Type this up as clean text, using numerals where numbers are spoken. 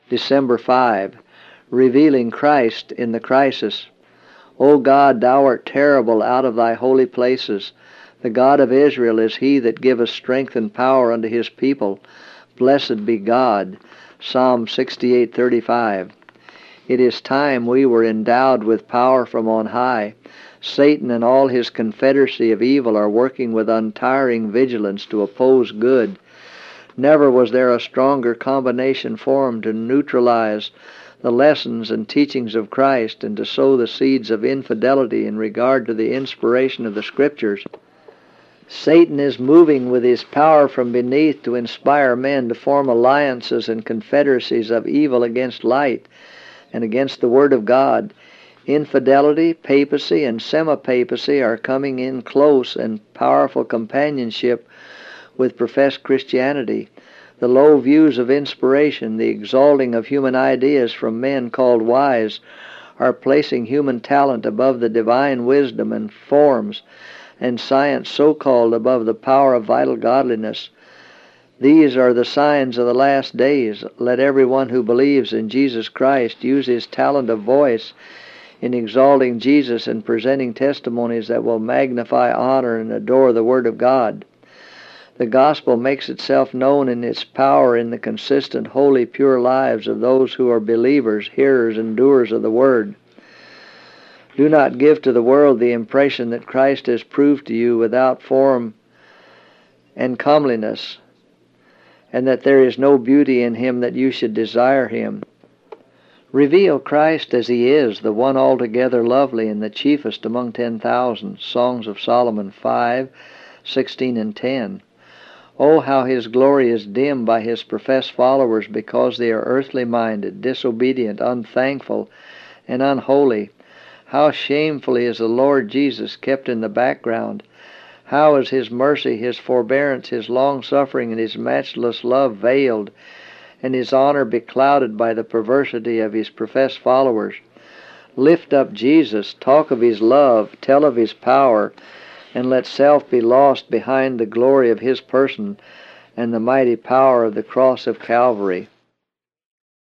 December 5. Revealing Christ in the crisis. O God, thou art terrible out of thy holy places. The God of Israel is he that giveth strength and power unto his people. Blessed be God. Psalm 68:35. It is time we were endowed with power from on high. Satan and all his confederacy of evil are working with untiring vigilance to oppose good. Never was there a stronger combination formed to neutralize the lessons and teachings of Christ and to sow the seeds of infidelity in regard to the inspiration of the Scriptures. Satan is moving with his power from beneath to inspire men to form alliances and confederacies of evil against light and against the Word of God. Infidelity, papacy, and semi-papacy are coming in close and powerful companionship with professed Christianity. The low views of inspiration, the exalting of human ideas from men called wise, are placing human talent above the divine wisdom and forms, and science so-called above the power of vital godliness. These are the signs of the last days. Let everyone who believes in Jesus Christ use his talent of voice in exalting Jesus and presenting testimonies that will magnify, honor, and adore the Word of God. The gospel makes itself known in its power in the consistent, holy, pure lives of those who are believers, hearers, and doers of the Word. Do not give to the world the impression that Christ has proved to you without form and comeliness, and that there is no beauty in him that you should desire him. Reveal Christ as he is, the one altogether lovely and the chiefest among 10,000. Songs of Solomon 5:16 and 10. Oh, how his glory is dimmed by his professed followers because they are earthly minded, disobedient, unthankful, and unholy. How shamefully is the Lord Jesus kept in the background. How is his mercy, his forbearance, his long-suffering, and his matchless love veiled, and his honor beclouded by the perversity of his professed followers. Lift up Jesus, talk of his love, tell of his power, and let self be lost behind the glory of his person and the mighty power of the cross of Calvary.